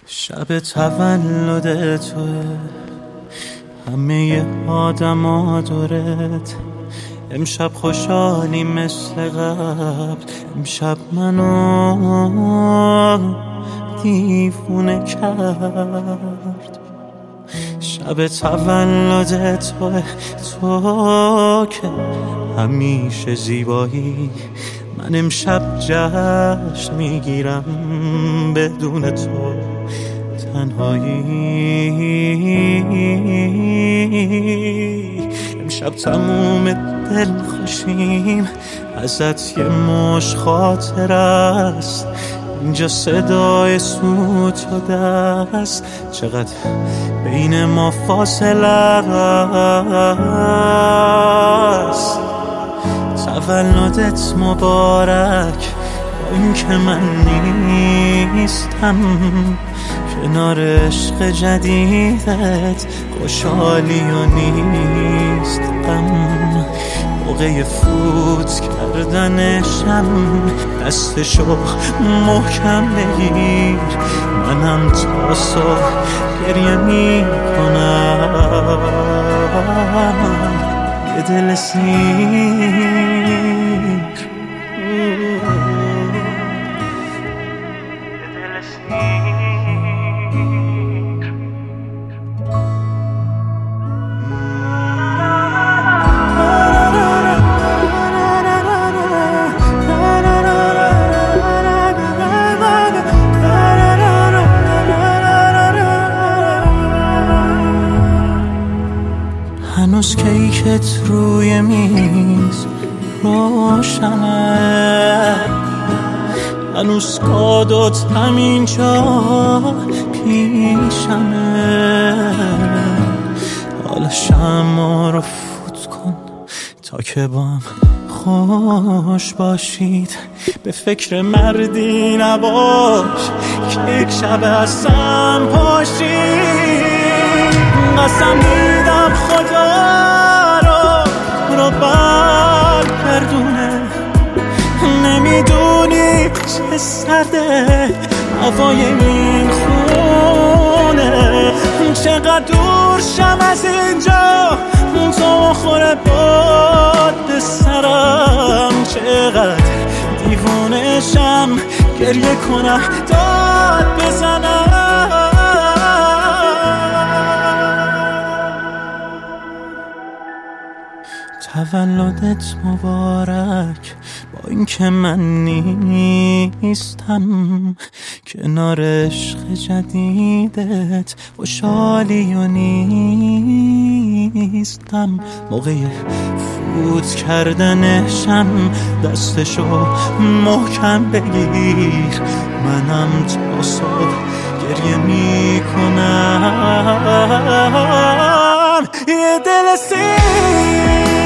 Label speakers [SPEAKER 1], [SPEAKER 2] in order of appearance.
[SPEAKER 1] شب تولد توه، همه آدم ها دورت. امشب خوشحالی مثل قبل، امشب منو دیوونه کرد. شب تولد توه، تو که همیشه زیبایی. من امشب جشن میگیرم بدون تو تنهایی. امشب تموم دل خوشیم، ازت یه مش خاطر است. اینجا صدای سوت و دست، چقدر بین ما فاصله است. تولدت مبارک، با اینکه من نیستم کنار عشق جدیدت، خوشحالی و نیست غم. موقع فوت کردنشم دستشو محکم بگیر. منم تا صبح گریه میکنم، یه دل سیر. هنوز کیکت روی میز روشنه، هنوز کادوت همینجا پیشمه. حالا شمع رو فوت کن تا که بام خوش باشید. به فکر مردی نباش که یک شب هستم پاشید. قسم میدم خدا رو برگردونه. نمیدونی چه سرده هوای این خونه، چقدر دور شم از اینجا تو خوره باد به سرم. چقدر دیوونه شم گریه کنم داد بزنم. تولدت مبارک، با اینکه من نیستم کنار عشق جدیدت، خوشحالی و نیستم. موقع فوت کردنشم دستشو محکم بگیر. منم تا صبح گریه میکنم، یه دل سیر.